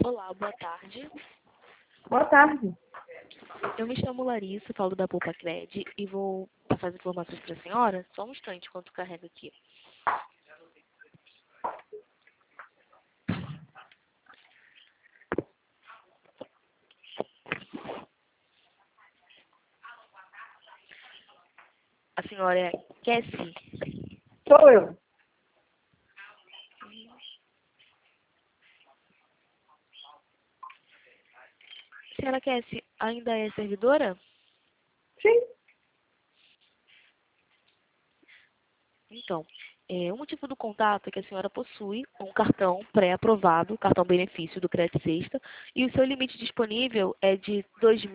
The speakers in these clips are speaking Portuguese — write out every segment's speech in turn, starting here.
Olá, boa tarde. Boa tarde. Eu me chamo Larissa, falo da Poupa Cred e vou passar as informações para a senhora. Só um instante enquanto carrega aqui. A senhora é Cassie? Sou eu. Senhora Cassie, ainda é servidora? Sim. Então, o motivo do contato é que a senhora possui um cartão pré-aprovado, cartão benefício do Credit Sexta, e o seu limite disponível é de R$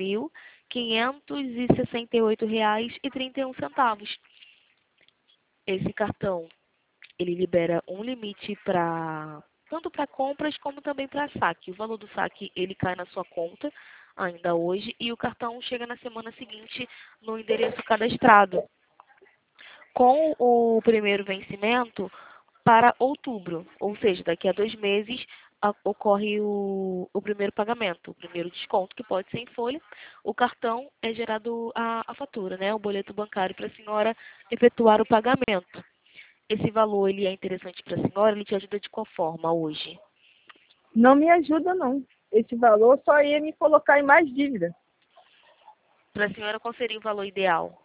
2.568,31. Esse cartão, ele libera um limite tanto para compras como também para saque. O valor do saque, ele cai na sua conta ainda hoje e o cartão chega na semana seguinte no endereço cadastrado, com o primeiro vencimento para outubro, ou seja, daqui a 2 meses ocorre o primeiro pagamento, o primeiro desconto, que pode ser em folha. O cartão é gerado a fatura, né, o boleto bancário para a senhora efetuar o pagamento. Esse valor, ele é interessante para a senhora? Ele te ajuda de qual forma hoje? Não me ajuda, não. Esse valor só ia me colocar em mais dívida. Para a senhora, qual seria o valor ideal?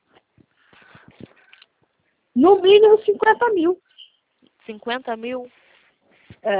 No mínimo 50 mil. 50 mil? É.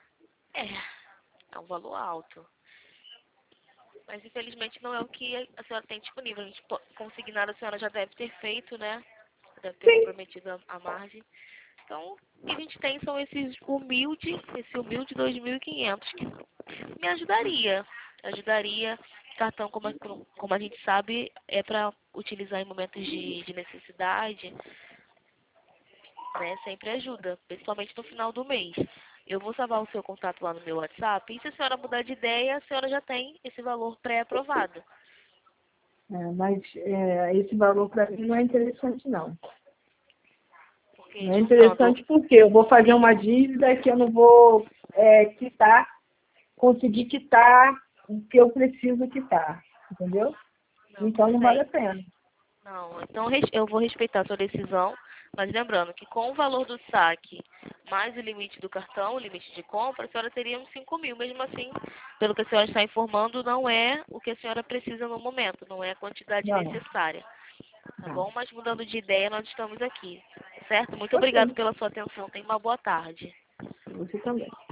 É um valor alto. Mas, infelizmente, não é o que a senhora tem disponível. A gente consignado, a senhora já deve ter feito, né? Deve ter Sim. comprometido a margem. Então, o que a gente tem são esse humilde 2.500, que me ajudaria. Ajudaria. Cartão, como a gente sabe, é para utilizar em momentos de necessidade, né? Sempre ajuda, principalmente no final do mês. Eu vou salvar o seu contato lá no meu WhatsApp. E se a senhora mudar de ideia, a senhora já tem esse valor pré-aprovado. Mas esse valor para mim não é interessante, não. Porque, Não é juntando, interessante porque eu vou fazer uma dívida que eu não vou conseguir quitar o que eu preciso quitar. Entendeu? não, Então tudo não vale bem. a pena. Não, então eu vou respeitar a sua decisão, mas lembrando que com o valor do saque mais o limite do cartão, o limite de compra, a senhora teria uns 5 mil. Mesmo assim, pelo que a senhora está informando, não é o que a senhora precisa no momento, não é a quantidade Não. necessária. Tá Não. bom? Mas mudando de ideia, nós estamos aqui. Certo? Muito obrigada Ok. pela sua atenção. Tenha uma boa tarde. Você também.